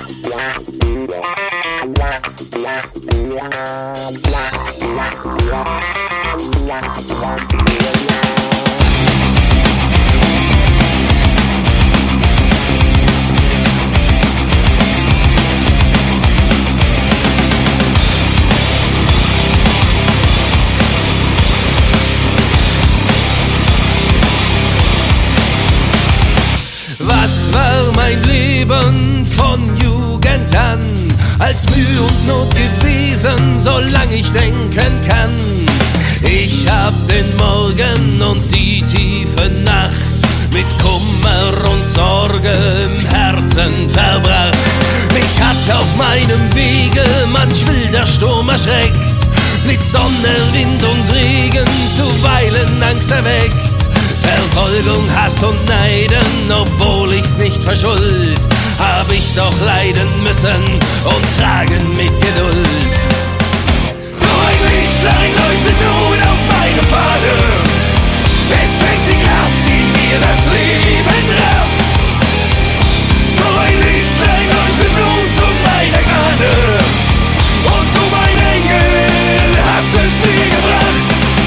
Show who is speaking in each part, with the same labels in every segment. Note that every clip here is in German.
Speaker 1: Was war mein Leben von Jugend an? Als Mühe und Not gewesen, solang ich denken kann. Ich hab den Morgen und die tiefe Nacht mit Kummer und Sorge im Herzen verbracht. Mich hat auf meinem Wege manch wilder Sturm erschreckt, Blitz, Donner, Wind und Regen zuweilen Angst erweckt. Verfolgung, Hass und Neiden, obwohl ich's nicht verschuld, hab ich doch leiden müssen und tragen mit Geduld. Nur ein Lichtlein leuchtet nun auf meinem Pfade, es schenkt die Kraft, die mir das Leben rafft. Nur ein Lichtlein leuchtet nun zu meiner Gnade, und du, mein Engel, hast es mir gebracht.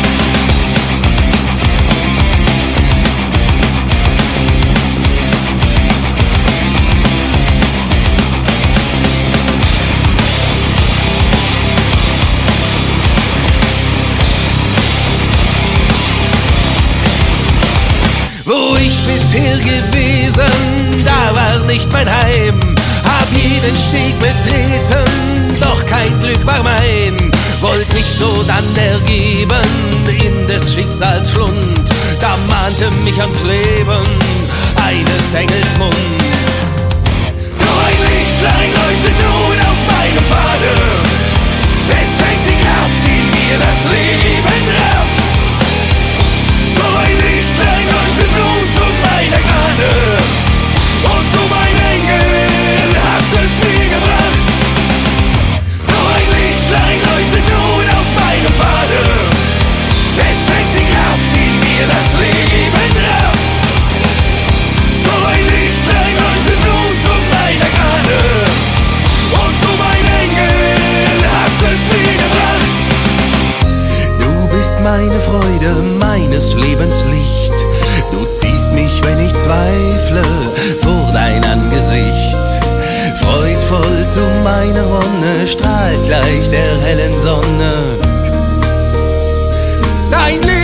Speaker 1: Wo ich bisher gewesen, da war nicht mein Heim. Hab jeden Steg betreten, doch kein Glück war mein. Wollt mich so dann ergeben in des Schicksals Schlund, da mahnte mich ans Leben eines Engels Mund. Nur ein Lichtlein leuchtet nun auf meinem Pfade, es schenkt die Kraft, die mir das Leben rafft. Nur ein Lichtlein leuchtet nun zu meiner Gnade, und du, mein Engel, hast es mir gebracht. Nur ein Lichtlein leuchtet nun auf meinem Pfade, es schenkt die Kraft, die mir das Leben rafft. Nur ein Lichtlein leuchtet nun zu meiner Gnade, und du, mein Engel, hast es mir gebracht. Du bist meine Freude, meines Lebens Licht. Du ziehst mich, wenn ich zweifle, vor dein Angesicht. Freudvoll zu meiner Wonne strahlt gleich der hellen Sonne dein Licht.